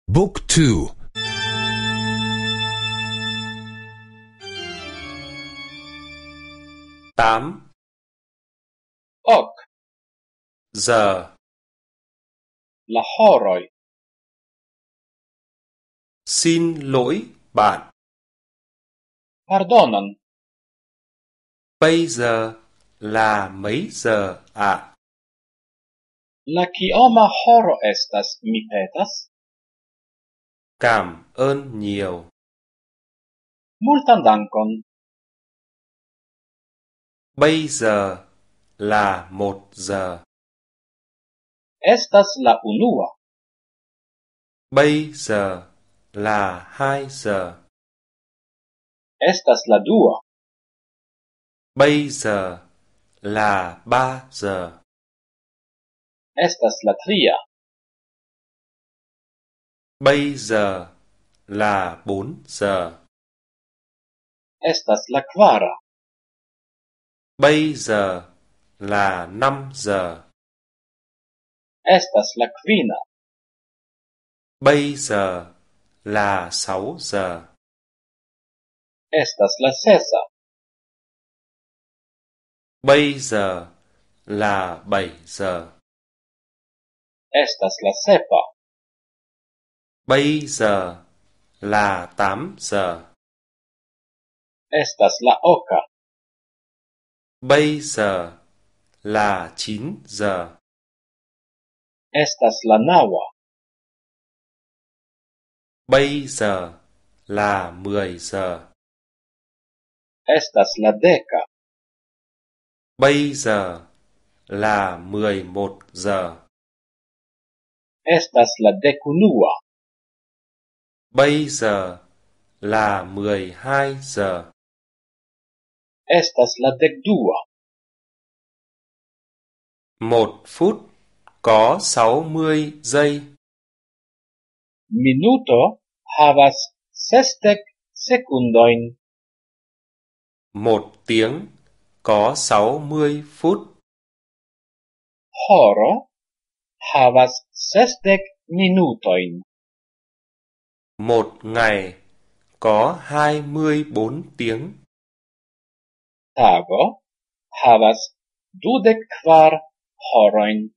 Book 2. 8 Ok. giờ. La horoj. Xin lỗi bạn. Pardonon. Bây giờ là mấy giờ ạ? La kioma horo estas, mi petas? Cảm ơn nhiều. Multan dankon. Bây giờ là 1 giờ. Estas la unua. Bây giờ là 2 giờ. Estas la dua. Bây giờ là 3 giờ. Estas la tria. Bây giờ là 4 giờ. Estas la kvara. Bây giờ là 5 giờ. Estas la kvina. Bây giờ là 6 giờ. Estas la sesa. Bây giờ là 7 giờ. Estas la sepa. Bây giờ là 8 giờ. Estas la oka. Bây giờ là 9 giờ. Estas la naŭa. Bây giờ là 10 giờ. Estas la deka. Bây giờ là 11 giờ. Estas la dekunua. Bây giờ là 12 giờ. Estas la dekdua. 1 phút có 60 giây. Minuto havas 60 sekundojn. 1 tiếng có 60 phút. Horo havas 60 minutojn. 1 ngày có 24 tiếng. Tago havas 24 horojn.